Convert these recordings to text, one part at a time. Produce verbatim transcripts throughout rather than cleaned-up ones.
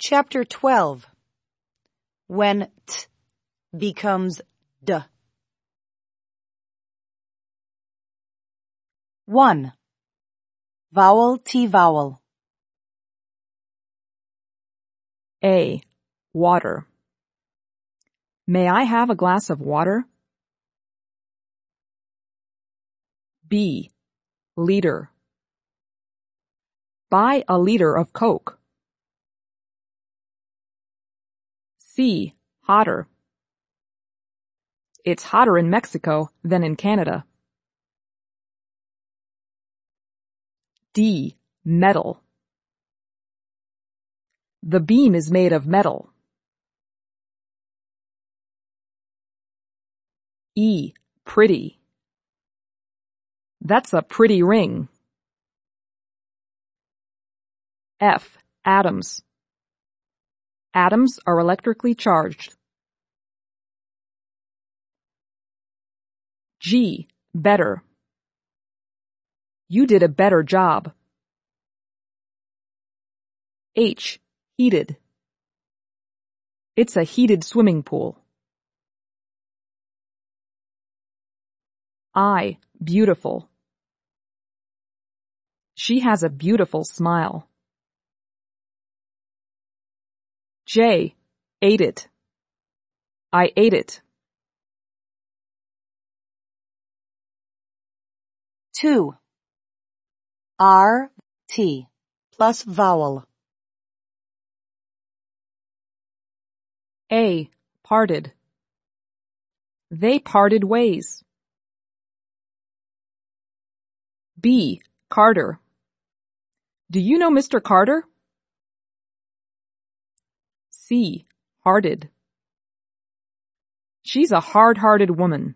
Chapter twelve. When t becomes d. one. Vowel T-vowel. A. Water. May I have a glass of water? B. Liter. Buy a liter of Coke. C. Hotter. It's hotter in Mexico than in Canada. D. Metal. The beam is made of metal. E. Pretty. That's a pretty ring. F. Atoms. Atoms are electrically charged. G. Better. You did a better job. H. Heated. It's a heated swimming pool. I. Beautiful. She has a beautiful smile. J. Ate it. I ate it. two. R, T, plus vowel. A. Parted. They parted ways. B. Carter. Do you know Mister Carter? C. Hearted. She's a hard-hearted woman.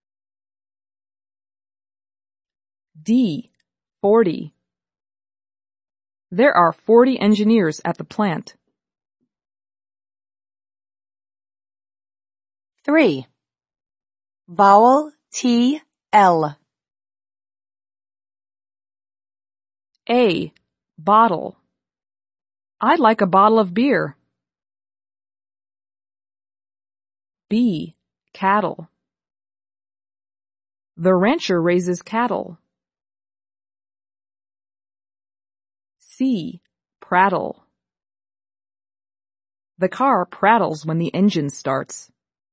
D. Forty. There are forty engineers at the plant. three. Vowel T, L. A. Bottle. I'd like a bottle of beer. B. Cattle. The rancher raises cattle. C. Prattle. The car prattles when the engine starts.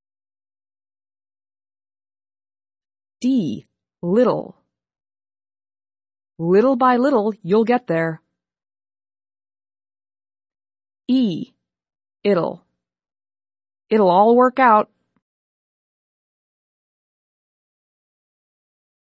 D. Little. Little by little, you'll get there. E. It'll. It'll all work out.